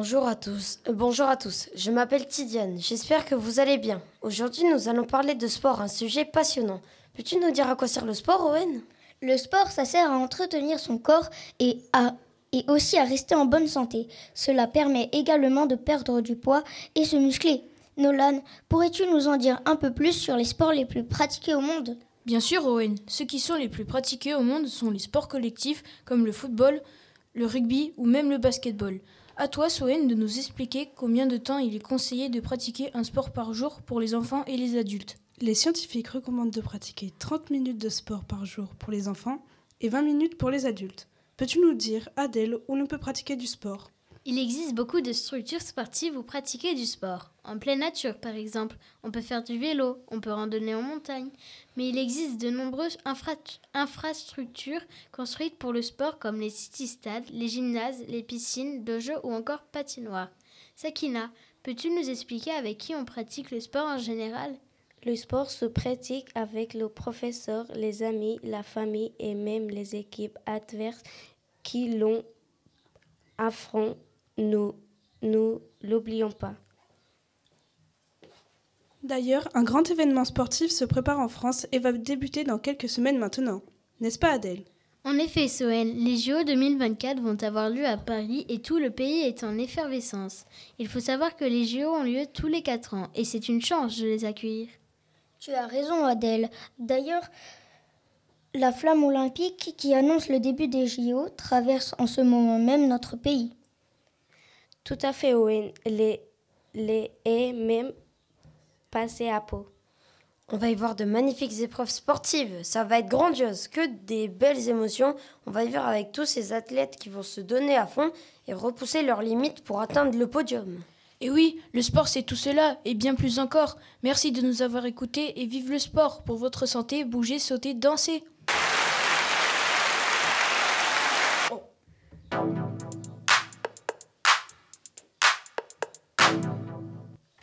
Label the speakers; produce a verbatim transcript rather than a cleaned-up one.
Speaker 1: Bonjour à tous. Euh, bonjour à tous. Je m'appelle Tidiane. J'espère que vous allez bien. Aujourd'hui, nous allons parler de sport, un sujet passionnant. Peux-tu nous dire à quoi sert le sport, Owen ?
Speaker 2: Le sport, ça sert à entretenir son corps et, à, et aussi à rester en bonne santé. Cela permet également de perdre du poids et se muscler. Nolan, pourrais-tu nous en dire un peu plus sur les sports les plus pratiqués au monde ?
Speaker 3: Bien sûr, Owen. Ceux qui sont les plus pratiqués au monde sont les sports collectifs comme le football, le rugby ou même le basketball. À toi, Sohen, de nous expliquer combien de temps il est conseillé de pratiquer un sport par jour pour les enfants et les adultes.
Speaker 4: Les scientifiques recommandent de pratiquer trente minutes de sport par jour pour les enfants et vingt minutes pour les adultes. Peux-tu nous dire, Adèle, où l'on peut pratiquer du sport ?
Speaker 5: Il existe beaucoup de structures sportives où pratiquer du sport. En pleine nature, par exemple, on peut faire du vélo, on peut randonner en montagne. Mais il existe de nombreuses infra- infrastructures construites pour le sport comme les city-stades, les gymnases, les piscines, dojos ou encore patinoires. Sakina, peux-tu nous expliquer avec qui on pratique le sport en général ?
Speaker 6: Le sport se pratique avec le professeur, les amis, la famille et même les équipes adverses qui l'ont affronté. Nous, nous l'oublions pas.
Speaker 4: D'ailleurs, un grand événement sportif se prépare en France et va débuter dans quelques semaines maintenant. N'est-ce pas, Adèle ?
Speaker 5: En effet, Sohen, les J O deux mille vingt-quatre vont avoir lieu à Paris et tout le pays est en effervescence. Il faut savoir que les J O ont lieu tous les quatre ans et c'est une chance de les accueillir.
Speaker 2: Tu as raison, Adèle. D'ailleurs, la flamme olympique qui annonce le début des J O traverse en ce moment même notre pays.
Speaker 6: Tout à fait, Owen. Les, les est même passé à Pau.
Speaker 1: On va y voir de magnifiques épreuves sportives. Ça va être grandiose. Que des belles émotions. On va y voir avec tous ces athlètes qui vont se donner à fond et repousser leurs limites pour atteindre le podium.
Speaker 3: Et oui, le sport c'est tout cela et bien plus encore. Merci de nous avoir écoutés et vive le sport. Pour votre santé, bougez, sautez, dansez.